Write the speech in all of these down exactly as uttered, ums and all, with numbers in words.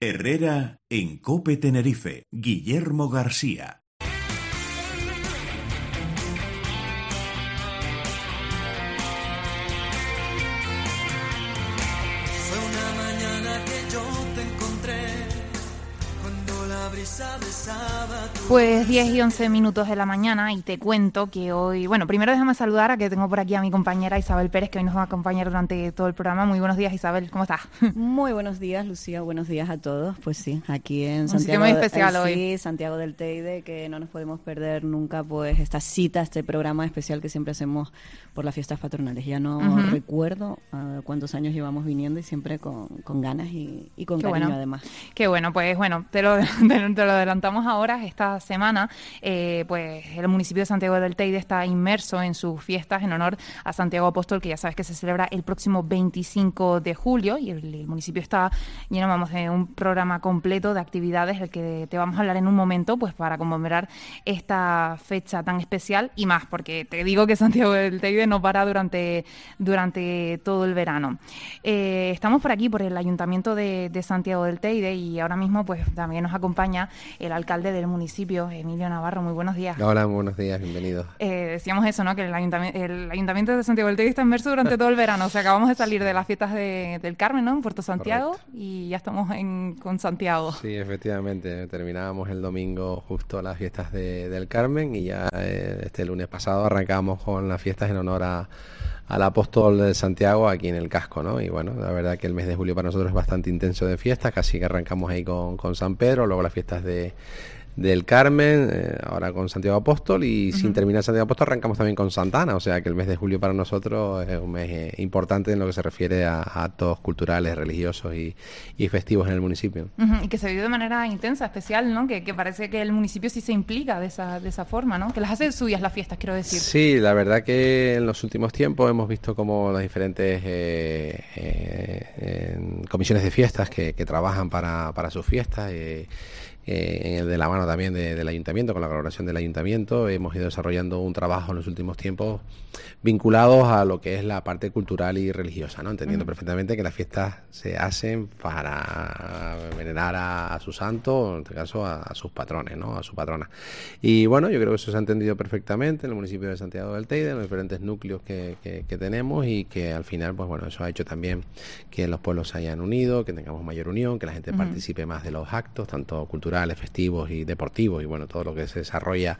Herrera en COPE Tenerife. Guillermo García. Fue una mañana que yo te encontré cuando la brisa besaba tu... Pues diez y once minutos de la mañana y te cuento que hoy... Bueno, primero déjame saludar a que tengo por aquí a mi compañera Isabel Pérez, que hoy nos va a acompañar durante todo el programa. Muy buenos días, Isabel, ¿cómo estás? Muy buenos días, Lucía, buenos días a todos. Pues sí, aquí en Un Santiago, sitio muy especial eh, hoy. Sí, Santiago del Teide, que no nos podemos perder nunca pues esta cita, este programa especial que siempre hacemos por las fiestas patronales. Ya no Uh-huh. recuerdo uh, cuántos años llevamos viniendo y siempre con, con ganas y, y con Qué cariño bueno. además. Qué bueno, pues bueno, te lo, te, te lo adelantamos ahora. Esta semana, eh, pues el municipio de Santiago del Teide está inmerso en sus fiestas en honor a Santiago Apóstol, que ya sabes que se celebra el próximo veinticinco de julio, y el, el municipio está lleno, vamos, de un programa completo de actividades del que te vamos a hablar en un momento, pues para conmemorar esta fecha tan especial y más, porque te digo que Santiago del Teide no para durante, durante todo el verano. Eh, estamos por aquí, por el Ayuntamiento de, de Santiago del Teide, y ahora mismo pues también nos acompaña el alcalde del municipio, Emilio Navarro. Muy buenos días. Hola, buenos días, bienvenidos. Eh, decíamos eso, ¿no? Que el ayuntamiento, el ayuntamiento de Santiago del Teide está inmerso durante todo el verano. O sea, acabamos de salir de las fiestas de, del Carmen, ¿no? En Puerto Santiago. Correcto. Y ya estamos en, con Santiago. Sí, efectivamente. Terminábamos el domingo justo las fiestas de, del Carmen y ya eh, este lunes pasado arrancamos con las fiestas en honor a al apóstol de Santiago aquí en el casco, ¿no? Y bueno, la verdad que el mes de julio para nosotros es bastante intenso de fiestas, casi que arrancamos ahí con, con San Pedro, luego las fiestas de del Carmen, eh, ahora con Santiago Apóstol y uh-huh. sin terminar Santiago Apóstol arrancamos también con Santana, o sea que el mes de julio para nosotros es un mes eh, importante en lo que se refiere a, a actos culturales, religiosos y, y festivos en el municipio. Uh-huh. Y que se vive de manera intensa, especial, ¿no? Que, que parece que el municipio sí se implica de esa, de esa forma, ¿no? Que las hace suyas las fiestas, quiero decir. Sí, la verdad que en los últimos tiempos hemos visto como las diferentes eh, eh, comisiones de fiestas que, que trabajan para, para sus fiestas eh, Eh, de la mano también de, del ayuntamiento, con la colaboración del ayuntamiento, hemos ido desarrollando un trabajo en los últimos tiempos vinculados a lo que es la parte cultural y religiosa, ¿no? Entendiendo uh-huh. perfectamente que las fiestas se hacen para venerar a, a su santo, en este caso a, a sus patrones, ¿no? A su patrona. Y bueno, yo creo que eso se ha entendido perfectamente en el municipio de Santiago del Teide, en los diferentes núcleos que, que, que tenemos, y que al final, pues bueno, eso ha hecho también que los pueblos se hayan unido, que tengamos mayor unión, que la gente uh-huh. participe más de los actos, tanto culturales, festivos y deportivos, y bueno, todo lo que se desarrolla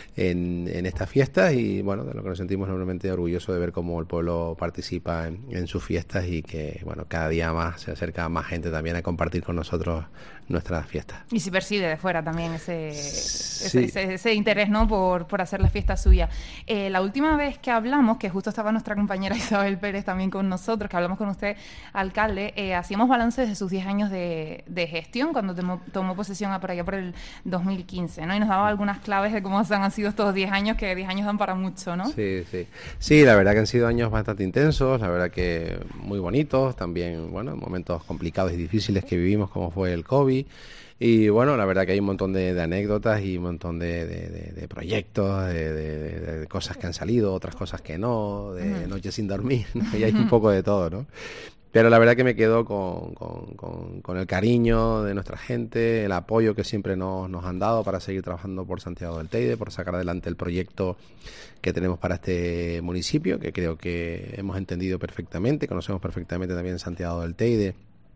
en, en estas fiestas, y bueno, de lo que nos sentimos enormemente orgullosos de ver cómo el pueblo participa en, en sus fiestas, y que bueno, cada día más se acerca más gente también a compartir con nosotros nuestras fiestas. Y se percibe de fuera también ese, sí. ese, ese, ese interés, ¿no? Por, por hacer la fiesta suya. Eh, la última vez que hablamos, que justo estaba nuestra compañera Isabel Pérez también con nosotros, que hablamos con usted, alcalde, eh, hacíamos balances de sus diez años de, de gestión cuando tomó, tomó posesión a por allá por el dos mil quince, ¿no? Y nos daba algunas claves de cómo han sido estos diez años, que diez años dan para mucho, ¿no? Sí, sí. Sí, la verdad que han sido años bastante intensos, la verdad que muy bonitos, también, bueno, momentos complicados y difíciles que vivimos, como fue el COVID. Y bueno, la verdad que hay un montón de, de anécdotas y un montón de, de, de, de proyectos, de, de, de cosas que han salido, otras cosas que no, de uh-huh. noches sin dormir, ¿no? Y hay un poco de todo, ¿no? Pero la verdad que me quedo con, con, con, con el cariño de nuestra gente, el apoyo que siempre nos, nos han dado para seguir trabajando por Santiago del Teide, por sacar adelante el proyecto que tenemos para este municipio, que creo que hemos entendido perfectamente, conocemos perfectamente también Santiago del Teide,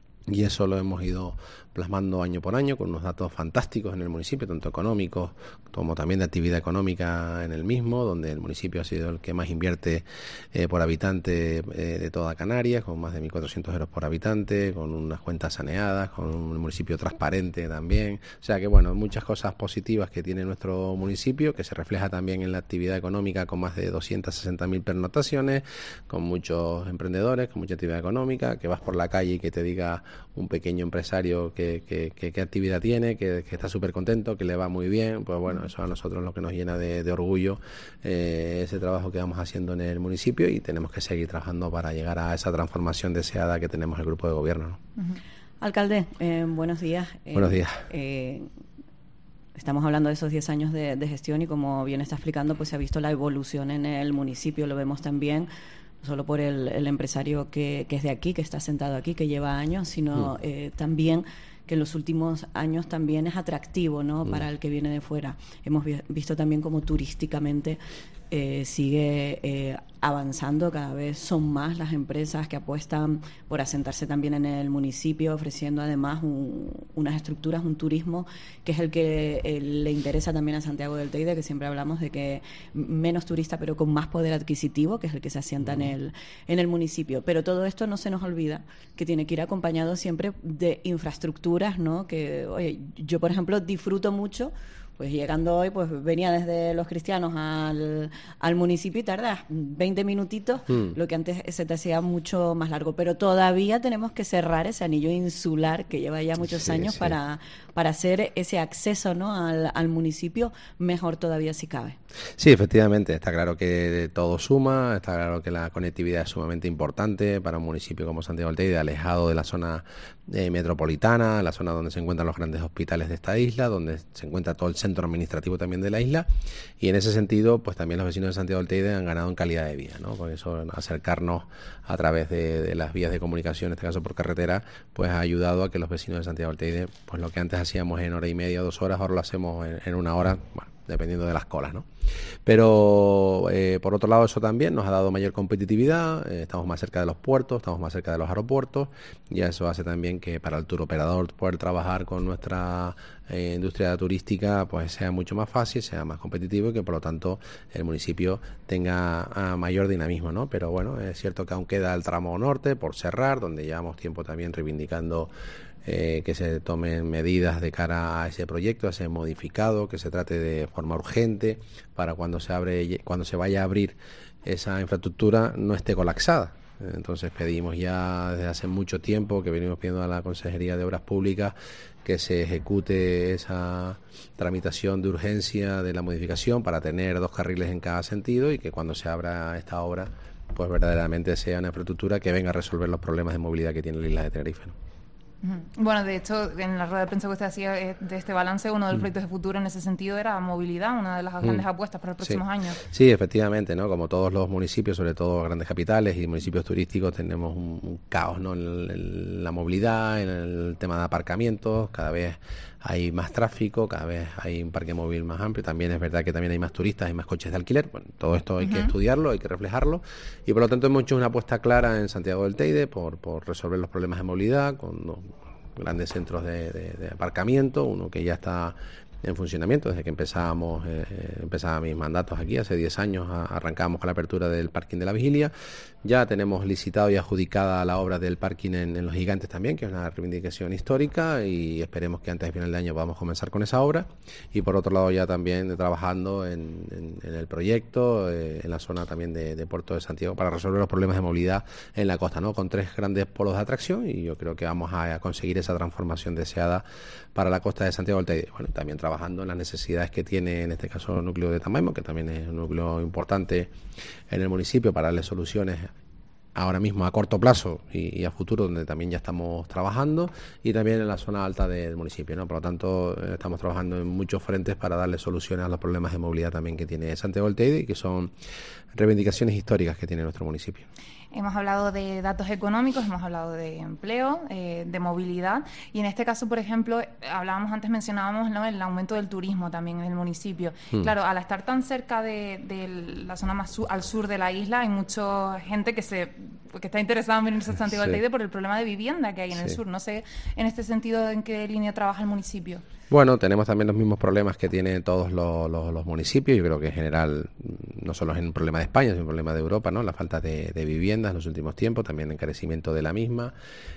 y eso lo hemos ido plasmando año por año con unos datos fantásticos en el municipio, tanto económicos como también de actividad económica en el mismo, donde el municipio ha sido el que más invierte eh, por habitante eh, de toda Canarias, con más de mil cuatrocientos euros por habitante, con unas cuentas saneadas, con un municipio transparente también. O sea que bueno, muchas cosas positivas que tiene nuestro municipio, que se refleja también en la actividad económica, con más de doscientas sesenta mil pernoctaciones, con muchos emprendedores, con mucha actividad económica, que vas por la calle y que te diga un pequeño empresario que Que, que, que, que actividad tiene, que, que está súper contento, que le va muy bien, pues bueno, eso a nosotros es lo que nos llena de, de orgullo, eh, ese trabajo que vamos haciendo en el municipio, y tenemos que seguir trabajando para llegar a esa transformación deseada que tenemos el grupo de gobierno, ¿no? Uh-huh. Alcalde, eh, buenos días. Eh, buenos días. Eh, Estamos hablando de esos diez años de, de gestión, y como bien está explicando, pues se ha visto la evolución en el municipio, lo vemos también no solo por el, el empresario que, que es de aquí, que está sentado aquí, que lleva años, sino mm. eh, también que en los últimos años también es atractivo, ¿no? Para el que viene de fuera. Hemos vi- visto también como turísticamente eh, sigue eh, avanzando, cada vez son más las empresas que apuestan por asentarse también en el municipio, ofreciendo además un, unas estructuras, un turismo que es el que eh, le interesa también a Santiago del Teide, que siempre hablamos de que menos turista pero con más poder adquisitivo, que es el que se asienta en el, en el municipio. Pero todo esto no se nos olvida que tiene que ir acompañado siempre de infraestructuras, ¿no? Que, oye, yo por ejemplo disfruto mucho. Pues llegando hoy, pues venía desde Los Cristianos al, al municipio y tardas veinte minutitos, mm. lo que antes se te hacía mucho más largo. Pero todavía tenemos que cerrar ese anillo insular que lleva ya muchos sí, años sí. para para hacer ese acceso, ¿no? al, al municipio mejor todavía si cabe. Sí, efectivamente, está claro que todo suma, está claro que la conectividad es sumamente importante para un municipio como Santiago del Teide, alejado de la zona eh, metropolitana, la zona donde se encuentran los grandes hospitales de esta isla, donde se encuentra todo el centro administrativo también de la isla, y en ese sentido, pues también los vecinos de Santiago del Teide han ganado en calidad de vida, ¿no? Por eso acercarnos a través de, de las vías de comunicación, en este caso por carretera, pues ha ayudado a que los vecinos de Santiago del Teide, pues lo que antes hacíamos en hora y media, dos horas, ahora lo hacemos en, en una hora, bueno, dependiendo de las colas, ¿no? Pero eh, por otro lado, eso también nos ha dado mayor competitividad, eh, estamos más cerca de los puertos, estamos más cerca de los aeropuertos, y eso hace también que para el tour operador poder trabajar con nuestra eh, industria turística pues sea mucho más fácil, sea más competitivo y que por lo tanto el municipio tenga uh, mayor dinamismo, ¿no? Pero bueno, es cierto que aún queda el tramo norte por cerrar, donde llevamos tiempo también reivindicando Eh, que se tomen medidas de cara a ese proyecto, a ese modificado, que se trate de forma urgente para cuando se abre, cuando se vaya a abrir esa infraestructura no esté colapsada. Entonces pedimos ya desde hace mucho tiempo, que venimos pidiendo a la Consejería de Obras Públicas que se ejecute esa tramitación de urgencia de la modificación para tener dos carriles en cada sentido y que cuando se abra esta obra pues verdaderamente sea una infraestructura que venga a resolver los problemas de movilidad que tiene la isla de Tenerife, ¿no? Bueno, de hecho, en la rueda de prensa que usted hacía de este balance, uno de los proyectos de futuro en ese sentido era movilidad, una de las grandes mm. apuestas para los próximos sí. años. Sí, efectivamente, ¿no? Como todos los municipios, sobre todo grandes capitales y municipios turísticos, tenemos un, un caos, ¿no? En, en la movilidad, en el tema de aparcamientos, cada vez hay más tráfico, cada vez hay un parque móvil más amplio, también es verdad que también hay más turistas, hay más coches de alquiler, bueno, todo esto hay uh-huh. que estudiarlo, hay que reflejarlo, y por lo tanto hemos hecho una apuesta clara en Santiago del Teide por, por resolver los problemas de movilidad con no, grandes centros de, de, de aparcamiento, uno que ya está en funcionamiento desde que empezamos eh, empezaba mis mandatos aquí, hace diez años a, arrancamos con la apertura del parking de la Vigilia. Ya tenemos licitado y adjudicada la obra del parking en, en Los Gigantes también, que es una reivindicación histórica, y esperemos que antes de final de año podamos comenzar con esa obra. Y por otro lado ya también trabajando en, en, en el proyecto, eh, en la zona también de, de Puerto de Santiago, para resolver los problemas de movilidad en la costa, ¿no? Con tres grandes polos de atracción, y yo creo que vamos a, a conseguir esa transformación deseada para la costa de Santiago del Teide. Bueno, también trabajando en las necesidades que tiene, en este caso, el núcleo de Tamaimo, que también es un núcleo importante en el municipio para darle soluciones ahora mismo a corto plazo y, y a futuro, donde también ya estamos trabajando, y también en la zona alta del municipio, ¿no? Por lo tanto, eh, estamos trabajando en muchos frentes para darle soluciones a los problemas de movilidad también que tiene Santiago del Teide y que son reivindicaciones históricas que tiene nuestro municipio. Hemos hablado de datos económicos, hemos hablado de empleo, eh, de movilidad, y en este caso, por ejemplo, hablábamos antes, mencionábamos, ¿no?, el aumento del turismo también en el municipio. Mm. Claro, al estar tan cerca de, de la zona más su, al sur de la isla, hay mucha gente que se que está interesada en venirse a Santiago sí. del Teide por el problema de vivienda que hay en sí. el sur. No sé, en este sentido, ¿en qué línea trabaja el municipio? Bueno, tenemos también los mismos problemas que tienen todos los, los, los municipios. Yo creo que en general no solo es un problema de España, es un problema de Europa, ¿no? La falta de, de viviendas en los últimos tiempos, también el encarecimiento de la misma.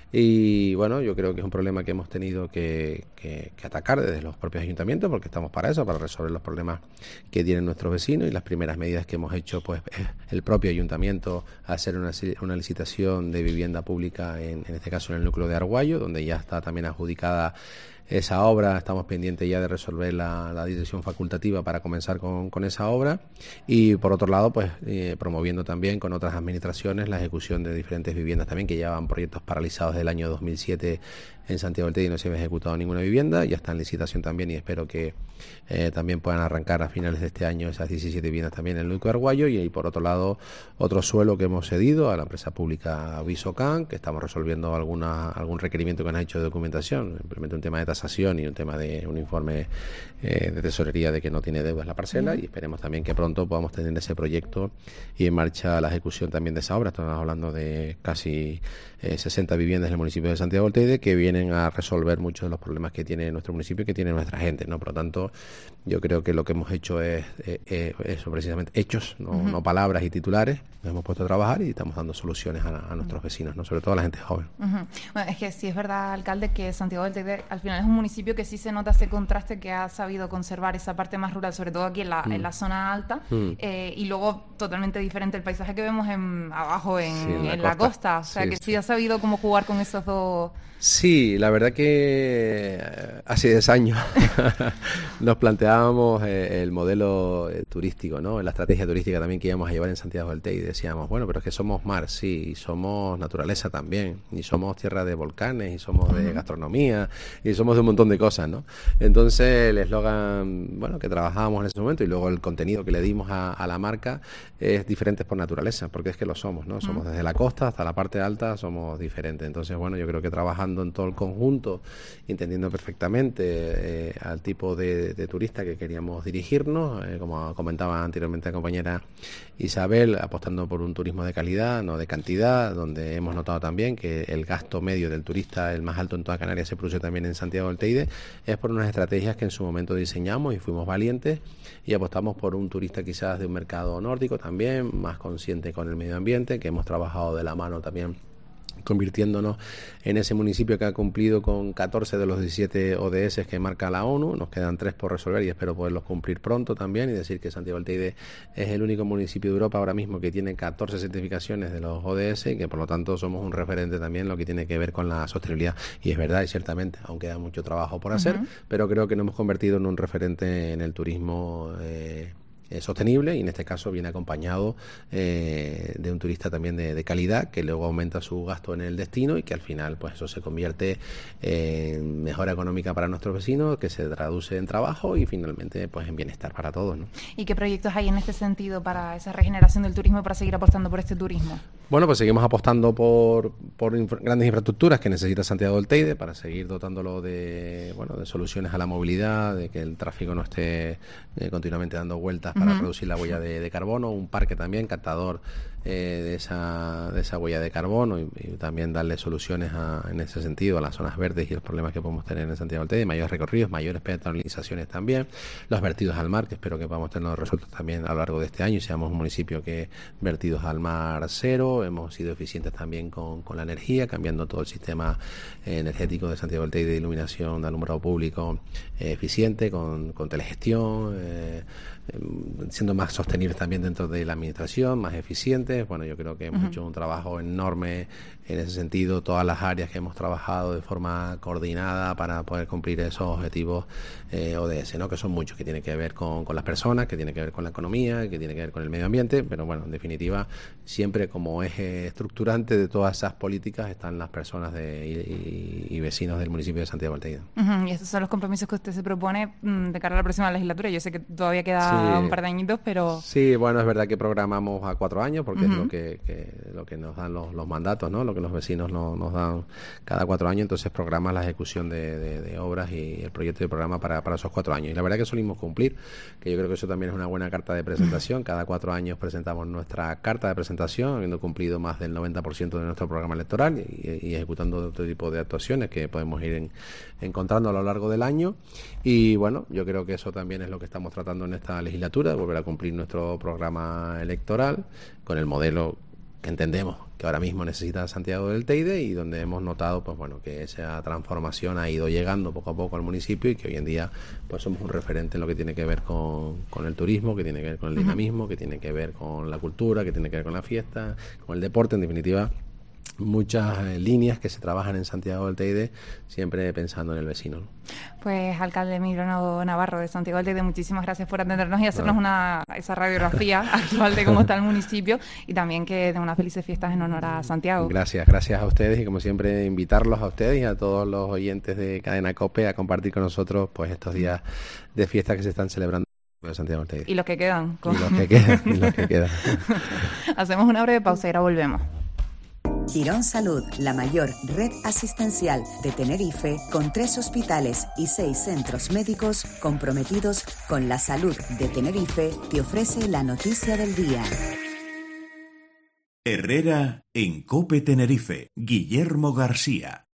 Y bueno, yo creo que es un problema que hemos tenido que, que, que atacar desde los propios ayuntamientos, porque estamos para eso, para resolver los problemas que tienen nuestros vecinos, y las primeras medidas que hemos hecho, pues es el propio ayuntamiento hacer una, una licitación de vivienda pública, en, en este caso en el núcleo de Arguayo, donde ya está también adjudicada esa obra. Estamos pendientes ya de resolver la, la dirección facultativa para comenzar con, con esa obra, y por otro lado pues eh, promoviendo también con otras administraciones la ejecución de diferentes viviendas también que llevan proyectos paralizados del año dos mil siete en Santiago del Teide no se había ejecutado ninguna vivienda, ya está en licitación también y espero que eh, también puedan arrancar a finales de este año esas diecisiete viviendas también en el Luico Arguayo. Y, y por otro lado, otro suelo que hemos cedido a la empresa pública Visocan, que estamos resolviendo alguna algún requerimiento que nos ha hecho de documentación, simplemente un tema de tasación y un tema de un informe eh, de tesorería de que no tiene deudas la parcela, uh-huh. y esperemos también que pronto podamos tener ese proyecto y en marcha la ejecución también de esa obra. Estamos hablando de casi eh, sesenta viviendas en el municipio de Santiago del Teide que vienen a resolver muchos de los problemas que tiene nuestro municipio y que tiene nuestra gente, ¿no? Por lo tanto, yo creo que lo que hemos hecho es eh, eh, eso, precisamente hechos, no, uh-huh. no palabras y titulares. Nos hemos puesto a trabajar y estamos dando soluciones a, a nuestros vecinos, ¿no? Sobre todo a la gente joven. Uh-huh. Bueno, es que sí es verdad, alcalde, que Santiago del Teide al final es un municipio que sí se nota ese contraste, que ha sabido conservar esa parte más rural, sobre todo aquí en la, mm. en la zona alta, mm. eh, y luego totalmente diferente el paisaje que vemos en, abajo en, sí, en, la, en costa. la costa. O sea, sí, que sí. sí ha sabido cómo jugar con esos dos... Sí, la verdad que hace diez años nos planteábamos eh, el modelo eh, turístico, ¿no? La estrategia turística también que íbamos a llevar en Santiago del Teide. Decíamos, bueno, pero es que somos mar, sí, y somos naturaleza también, y somos tierra de volcanes, y somos de gastronomía, y somos de un montón de cosas, ¿no? Entonces el eslogan, bueno, que trabajábamos en ese momento y luego el contenido que le dimos a, a la marca es diferentes por naturaleza, porque es que lo somos, ¿no? Somos desde la costa hasta la parte alta, somos diferentes. Entonces, bueno, yo creo que trabajando en todo el conjunto, entendiendo perfectamente eh, al tipo de, de turista que queríamos dirigirnos, eh, como comentaba anteriormente la compañera Isabel, apostando por un turismo de calidad, no de cantidad, donde hemos notado también que el gasto medio del turista, el más alto en toda Canarias, se produce también en Santiago del Teide, es por unas estrategias que en su momento diseñamos y fuimos valientes y apostamos por un turista quizás de un mercado nórdico también, más consciente con el medio ambiente, que hemos trabajado de la mano también convirtiéndonos en ese municipio que ha cumplido con catorce de los diecisiete O D S que marca la ONU. Nos quedan tres por resolver y espero poderlos cumplir pronto también, y decir que Santiago del Teide es el único municipio de Europa ahora mismo que tiene catorce certificaciones de los O D S y que por lo tanto somos un referente también en lo que tiene que ver con la sostenibilidad. Y es verdad, y ciertamente aún queda mucho trabajo por hacer, uh-huh. pero creo que nos hemos convertido en un referente en el turismo eh, Eh, sostenible, y en este caso viene acompañado eh, de un turista también de, de calidad, que luego aumenta su gasto en el destino y que al final pues eso se convierte en mejora económica para nuestros vecinos, que se traduce en trabajo y finalmente pues en bienestar para todos, ¿no? ¿Y qué proyectos hay en este sentido para esa regeneración del turismo y para seguir apostando por este turismo? Bueno, pues seguimos apostando por, por infra- grandes infraestructuras que necesita Santiago del Teide para seguir dotándolo de, bueno, de soluciones a la movilidad, de que el tráfico no esté eh, continuamente dando vueltas para uh-huh. reducir la huella de, de carbono, un parque también captador eh, de esa de esa huella de carbono y, y también darle soluciones a, en ese sentido a las zonas verdes y los problemas que podemos tener en Santiago del Teide, mayores recorridos, mayores peatonalizaciones también, los vertidos al mar, que espero que podamos tenerlos resueltos también a lo largo de este año y seamos un municipio que vertidos al mar cero. Hemos sido eficientes también con, con la energía, cambiando todo el sistema eh, energético de Santiago del Teide de iluminación de alumbrado público eh, eficiente, con, con telegestión, eh, siendo más sostenibles también dentro de la administración, más eficientes. Bueno, yo creo que hemos uh-huh. hecho un trabajo enorme en ese sentido, todas las áreas que hemos trabajado de forma coordinada para poder cumplir esos objetivos eh, O D S, ¿no? Que son muchos, que tienen que ver con, con las personas, que tienen que ver con la economía, que tienen que ver con el medio ambiente, pero bueno, en definitiva, siempre como eje estructurante de todas esas políticas están las personas de, y, y, y vecinos del municipio de Santiago del Teide. Uh-huh. Y estos son los compromisos que usted se propone mm, de cara a la próxima legislatura. Yo sé que todavía queda sí. un par de añitos, pero... Sí, bueno, es verdad que programamos a cuatro años porque uh-huh. es lo que, que lo que nos dan los, los mandatos, ¿no? Lo que los vecinos no, nos dan cada cuatro años, entonces programas la ejecución de, de, de obras y el proyecto de programa para, para esos cuatro años. Y la verdad que solimos cumplir, que yo creo que eso también es una buena carta de presentación. Cada cuatro años presentamos nuestra carta de presentación, habiendo cumplido más del noventa por ciento de nuestro programa electoral y, y ejecutando otro tipo de actuaciones que podemos ir en, encontrando a lo largo del año. Y bueno, yo creo que eso también es lo que estamos tratando en esta legislatura, de volver a cumplir nuestro programa electoral con el modelo que entendemos que ahora mismo necesita Santiago del Teide y donde hemos notado pues bueno que esa transformación ha ido llegando poco a poco al municipio y que hoy en día pues somos un referente en lo que tiene que ver con, con el turismo, que tiene que ver con el dinamismo, uh-huh. que tiene que ver con la cultura, que tiene que ver con la fiesta, con el deporte, en definitiva. muchas eh, líneas que se trabajan en Santiago del Teide, siempre pensando en el vecino, ¿no? Pues, alcalde Emiliano Navarro de Santiago del Teide, muchísimas gracias por atendernos y hacernos una esa radiografía actual de cómo está el municipio, y también que den unas felices fiestas en honor a Santiago. Gracias, gracias a ustedes, y como siempre invitarlos a ustedes y a todos los oyentes de Cadena COPE a compartir con nosotros pues estos días de fiesta que se están celebrando en Santiago del Teide. Y los que quedan. Con... Y los que quedan, y los que quedan. Hacemos una breve pausa y ahora volvemos. Quirón Salud, la mayor red asistencial de Tenerife, con tres hospitales y seis centros médicos comprometidos con la salud de Tenerife, te ofrece la noticia del día. Herrera en COPE Tenerife, Guillermo García.